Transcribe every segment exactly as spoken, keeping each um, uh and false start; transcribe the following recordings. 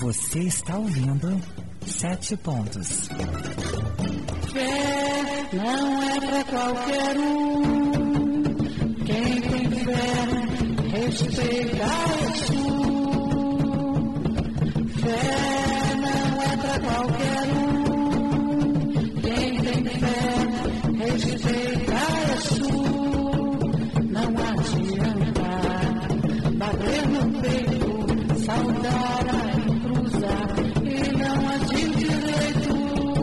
Você está ouvindo Sete Pontos. Fé não é pra qualquer um. Quem tem fé respeita isso. Fé não é pra qualquer um. Quem tem fé respeita isso. Não adianta bater no peito, saudar a cruzar e não agir direito.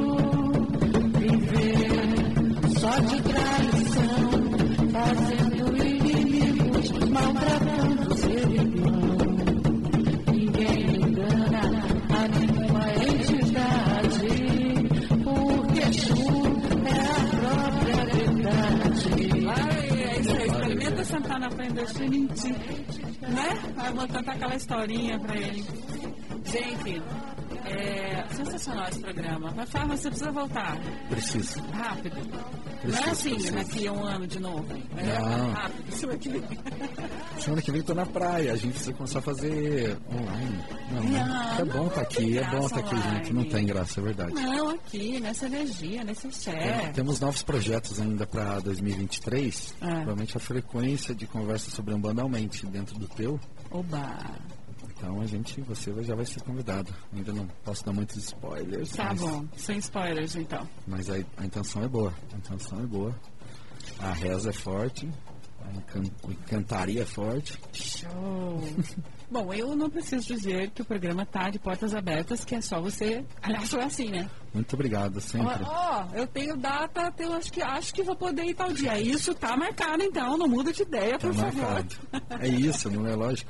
Viver só de traição, fazendo inimigos, maltratando o ser irmão. Ninguém engana a nenhuma entidade, porque Exu é a própria verdade. Vai, é isso aí, experimenta sentar na frente do Exu e mentir, né? Vai vou cantar aquela historinha pra ele. Gente, é sensacional esse programa. Mas fala, você precisa voltar. Preciso. Rápido. Preciso, Não é assim, preciso. daqui a um ano de novo. É Não. rápido, semana que vem. Semana que vem eu tô na praia, a gente precisa começar a fazer online. Não, né? Não, É bom não, tá não aqui, tem é bom graça tá aqui, online. gente. Não tem graça, é verdade. Não, aqui, nessa energia, nesse axé. Tem- Temos novos projetos ainda para dois mil e vinte e três. É. Provavelmente a frequência de conversa sobre Umbanda aumente dentro do teu. Oba. Então a gente, você já vai ser convidado. Ainda não posso dar muitos spoilers. Tá mas, bom, sem spoilers então. Mas a, a intenção é boa. A intenção é boa. A reza é forte. A encan- a encantaria é forte. Show! Bom, eu não preciso dizer que o programa tá de portas abertas, que é só você. Aliás, foi assim, né? Muito obrigado, sempre. Ó, ó, eu tenho data, eu acho que, acho que vou poder ir tal dia. Isso tá marcado, então, não muda de ideia, Tá por favor. marcado. É isso, não é lógico?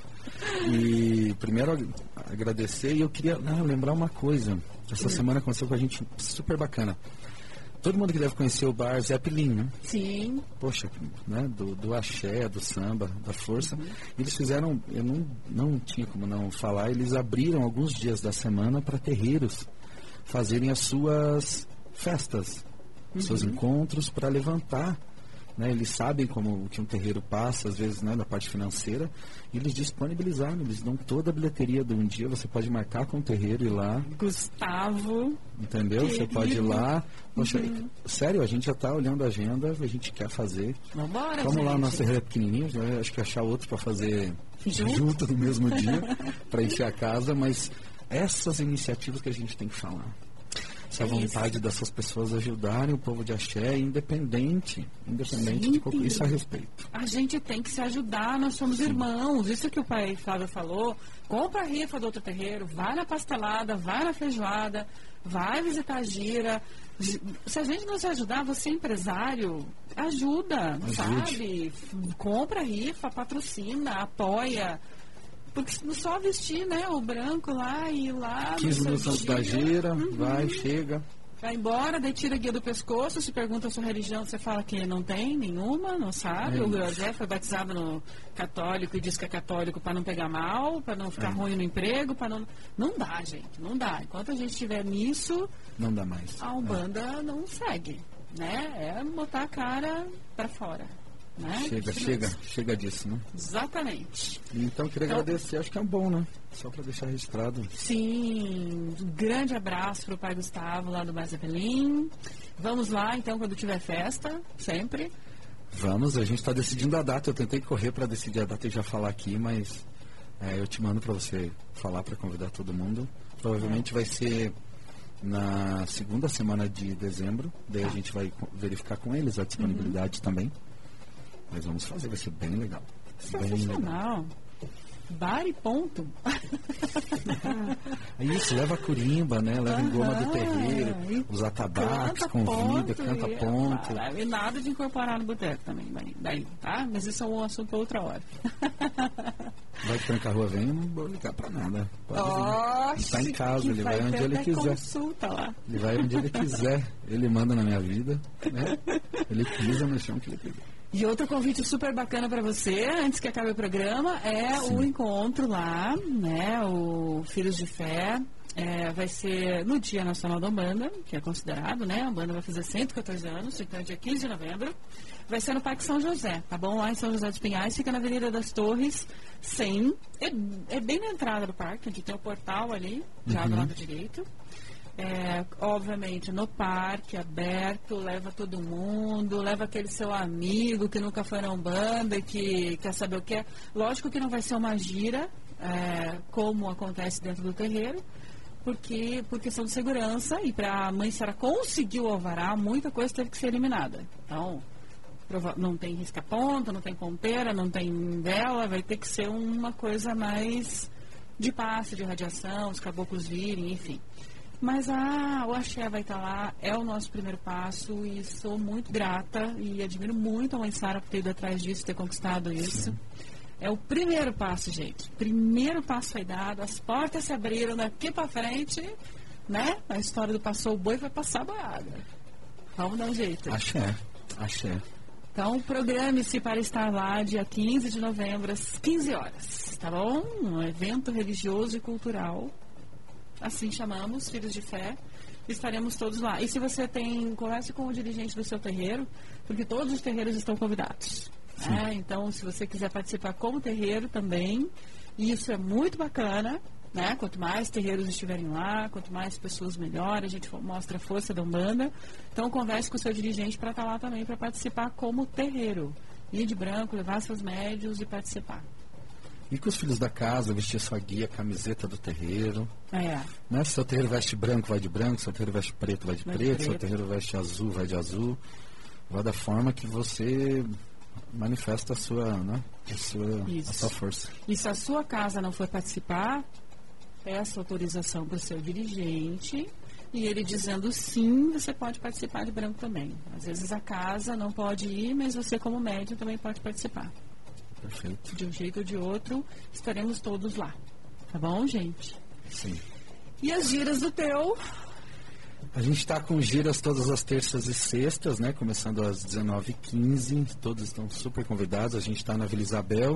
E primeiro ag- agradecer e eu queria não, lembrar uma coisa. Essa semana aconteceu com a gente super bacana. Todo mundo que deve conhecer o bar Zeppelin, né? Sim. Poxa, né? Do, do axé, do samba, da força. Eles fizeram, eu não, não tinha como não falar, eles abriram alguns dias da semana para terreiros fazerem as suas festas, seus encontros para levantar. Né, eles sabem como que um terreiro passa, às vezes, né, na parte financeira, e eles disponibilizaram, eles dão toda a bilheteria de um dia, você pode marcar com o terreiro e ir lá, Gustavo. entendeu? Você Querido. pode ir lá. Poxa, sério, a gente já está olhando a agenda, a gente quer fazer. Vambora, Vamos lá, gente. nosso terreiro é pequenininho, né, acho que achar outro para fazer Junto? junto no mesmo dia, para encher a casa, mas essas iniciativas que a gente tem que falar. Essa É vontade isso. dessas pessoas ajudarem o povo de axé, independente, independente de qualquer, isso a respeito. A gente tem que se ajudar, nós somos irmãos. Isso que o pai Flávio falou. Compra a rifa do outro terreiro, vai na pastelada, vai na feijoada, vai visitar a gira. Se a gente não se ajudar, você empresário, ajuda, Ajude. sabe? Compra a rifa, patrocina, apoia. Porque só vestir, né, o branco lá e ir lá... quinze no minutos seu antes da dia, gira, uhum, vai, chega. vai embora, daí tira a guia do pescoço, se pergunta a sua religião, você fala que não tem nenhuma, não sabe. É o isso. José foi batizado no católico e diz que é católico para não pegar mal, para não ficar É. ruim no emprego, para não... Não dá, gente, não dá. Enquanto a gente estiver nisso, Não dá mais. a Umbanda não segue, né? É botar a cara para fora, né? Chega, chega, chega disso, né? Exatamente. Então, queria Então- agradecer, acho que é bom, né? Só para deixar registrado. Sim, um grande abraço para o pai Gustavo lá do Bar Zeppelin. Vamos lá, então, quando tiver festa, sempre. Vamos, a gente está decidindo a data. Eu tentei correr para decidir a data e já falar aqui, mas é, eu te mando para você falar, para convidar todo mundo. Provavelmente vai ser na segunda semana de dezembro. Daí a gente vai co- verificar com eles a disponibilidade também. Mas vamos fazer, vai ser bem legal. Bem legal. Sensacional. Bar e ponto. É isso, leva a curimba, né? Leva engoma do Aham, terreiro, e os atabaques, Canta convida, ponto, canta e- ponto. Ah, E nada de incorporar no boteco também, daí, daí, tá? Mas isso é um assunto para outra hora. Vai que tranca a rua, vem, eu não vou ligar pra nada. Pode vir. Oxe, Tá em casa, que ele vai onde ter ele até quiser. Consulta lá. Ele vai onde ele quiser. Ele manda na minha vida, né? Ele pisa no chão que ele quiser. E outro convite super bacana para você, antes que acabe o programa, é Sim. o encontro lá, né? O Filhos de Fé, É, vai ser no Dia Nacional da Umbanda, que é considerado, né? A Umbanda vai fazer cento e quatorze anos, então é dia quinze de novembro. Vai ser no Parque São José, tá bom? Lá em São José dos Pinhais, fica na Avenida das Torres, cem. É, é bem na entrada do parque, onde tem o portal ali, já Uhum. do lado direito. É, obviamente, no parque, aberto, leva todo mundo, leva aquele seu amigo que nunca foi na Umbanda e que quer saber o que é. Lógico que não vai ser uma gira, é, como acontece dentro do terreiro, porque por questão de segurança e para a mãe Sara conseguir o alvará, muita coisa teve que ser eliminada. Então, prova- não tem risca-ponta, não tem ponteira, não tem vela, vai ter que ser uma coisa mais de passe, de radiação, os caboclos virem, enfim. Mas ah, o axé vai estar lá, é o nosso primeiro passo e sou muito grata e admiro muito a mãe Sara por ter ido atrás disso, ter conquistado isso. Sim. É o primeiro passo, gente. Primeiro passo foi dado, as portas se abriram daqui pra frente, né? A história do passou o boi vai passar a boiada. Vamos dar um jeito. Axé, axé. Então, programe-se para estar lá dia quinze de novembro, às quinze horas, tá bom? Um evento religioso e cultural. Assim chamamos, Filhos de Fé, estaremos todos lá. E se você tem, converse com o dirigente do seu terreiro, porque todos os terreiros estão convidados. Né? Então, se você quiser participar como terreiro também, isso é muito bacana, né? Quanto mais terreiros estiverem lá, quanto mais pessoas melhor, a gente mostra a força da Umbanda. Então, converse com o seu dirigente para estar lá também, para participar como terreiro. Ir de branco, levar seus médios e participar. E com os filhos da casa, vestir sua guia, camiseta do terreiro. É. Né? Se seu terreiro veste branco, vai de branco. Se seu terreiro veste preto, vai de Vai de preto. Se seu preto. terreiro veste azul, vai de azul. Vai da forma que você manifesta a sua, né? a sua, Isso. a sua força. E se a sua casa não for participar, peça autorização para o seu dirigente e ele dizendo sim, você pode participar de branco também. Às vezes a casa não pode ir, mas você como médium também pode participar. Perfeito. De um jeito ou de outro, estaremos todos lá. Tá bom, gente? Sim. E as giras do teu? A gente está com giras todas as terças e sextas, né? Começando às dezenove e quinze. Todos estão super convidados. A gente está na Vila Isabel,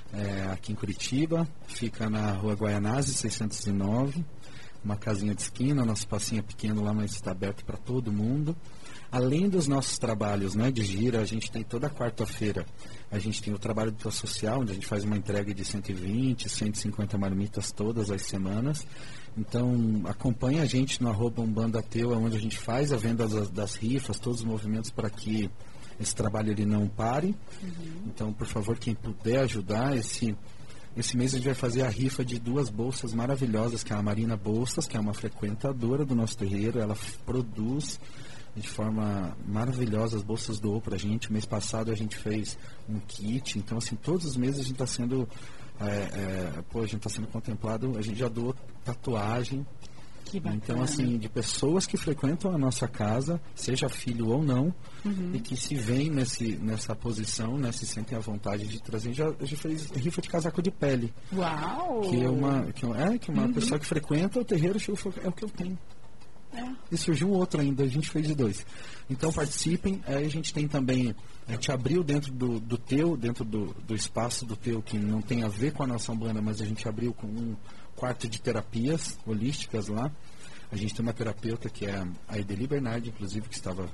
é, aqui em Curitiba. Fica na Rua Guaianazes, seiscentos e nove. Uma casinha de esquina. Nosso passinho é pequeno lá, mas está aberto para todo mundo. Além dos nossos trabalhos, né, de gira, a gente tem toda quarta-feira. A gente tem o trabalho do social, onde a gente faz uma entrega de cento e vinte, cento e cinquenta marmitas todas as semanas. Então, acompanhe a gente no arroba Umbanda Teu, onde a gente faz a venda das, das rifas, todos os movimentos para que esse trabalho ele não pare. Uhum. Então, por favor, quem puder ajudar, esse, esse mês a gente vai fazer a rifa de duas bolsas maravilhosas, que é a Marina Bolsas, que é uma frequentadora do nosso terreiro. Ela produz de forma maravilhosa, as bolsas doou pra gente. Mês passado a gente fez um kit, então assim, todos os meses a gente está sendo é, é, pô, a gente está sendo contemplado, a gente já doou tatuagem. Que bacana. Então assim, de pessoas que frequentam a nossa casa, seja filho ou não, uhum. e que se veem nesse, nessa posição, né, se sentem à vontade de trazer. Já, já fez rifa de casaco de pele. Uau! Que é uma, que é, que uma uhum. pessoa que frequenta o terreiro chegou e falou, é o que eu tenho. É. E surgiu um outro ainda, a gente fez de dois. Então participem, aí a gente tem também, a gente abriu dentro do, do teu, dentro do, do espaço do teu, que não tem a ver com a nossa Umbanda, mas a gente abriu com um quarto de terapias holísticas lá. A gente tem uma terapeuta que é a Edeli Bernardi, inclusive, que estava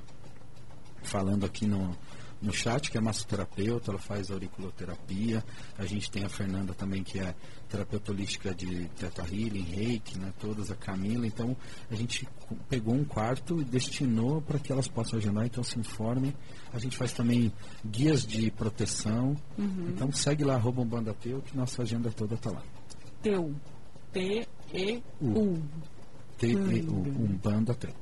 falando aqui no, no chat, que é massoterapeuta, ela faz auriculoterapia. A gente tem a Fernanda também, que é terapeuta holística de Theta Healing, Reiki, né, todas, a Camila. Então, a gente pegou um quarto e destinou para que elas possam agendar, então se informem. A gente faz também guias de proteção. Uhum. Então, segue lá, arroba Umbanda Teu, que nossa agenda toda está lá. Teu. T E U. T E U. Umbanda Teu.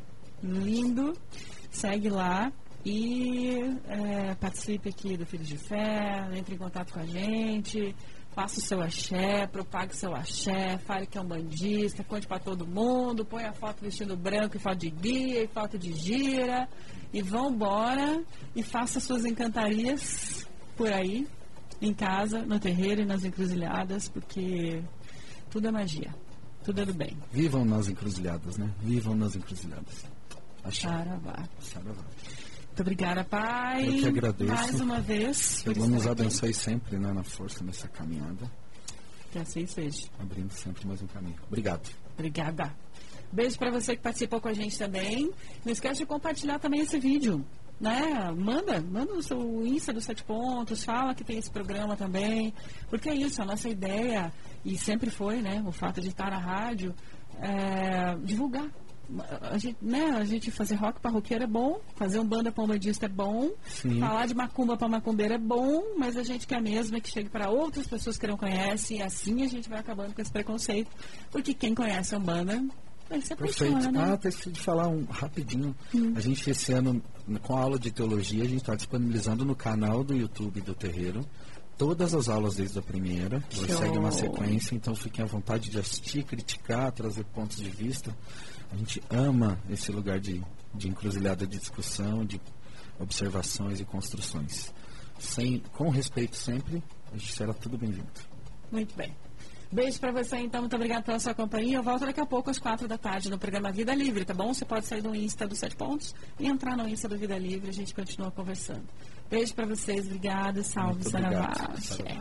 Lindo. Segue lá. E é, participe aqui do Filhos de Fé, entre em contato com a gente, faça o seu axé, propague o seu axé, fale que é um bandista, conte para todo mundo, põe a foto vestindo branco e foto de guia e foto de gira, e vão embora e faça suas encantarias por aí, em casa, no terreiro e nas encruzilhadas, porque tudo é magia, tudo é do bem. Vivam nas encruzilhadas, né? Vivam nas encruzilhadas. Axé. Saravá. Saravá. Muito obrigada, Pai. Eu que agradeço. Mais uma vez. Que Deus nos abençoe sempre, né, na força nessa caminhada. Que assim seja. Abrindo sempre mais um caminho. Obrigado. Obrigada. Beijo para você que participou com a gente também. Não esquece de compartilhar também esse vídeo, né? Manda, manda no seu Insta dos Sete Pontos, fala que tem esse programa também, porque é isso, a nossa ideia, e sempre foi, né, o fato de estar na rádio, é, divulgar. A gente, né, a gente fazer rock para roqueiro é bom, fazer um banda para um bandista é bom, Sim. falar de macumba para macumbeiro é bom, mas a gente quer mesmo é que chegue para outras pessoas que não conhecem, e assim a gente vai acabando com esse preconceito, porque quem conhece a Umbanda se Perfeito. apaixona, né? Ah, esqueci de falar um, rapidinho. Hum. A gente, esse ano, com a aula de teologia, a gente está disponibilizando no canal do YouTube do Terreiro todas as aulas desde a primeira. Você Show. segue uma sequência, então fiquem à vontade de assistir, criticar, trazer pontos de vista. A gente ama esse lugar de, de encruzilhada de discussão, de observações e construções. Sem, com respeito sempre, a gente será tudo bem-vindo. Muito bem. Beijo pra você, então. Muito obrigada pela sua companhia. Eu volto daqui a pouco, às quatro da tarde, no programa Vida Livre, tá bom? Você pode sair do Insta do Sete Pontos e entrar no Insta do Vida Livre. A gente continua conversando. Beijo pra vocês. Obrigada. Salve, Saravá.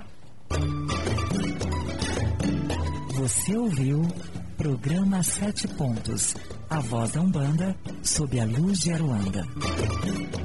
Você ouviu Programa Sete Pontos, a voz da Umbanda sob a luz de Aruanda.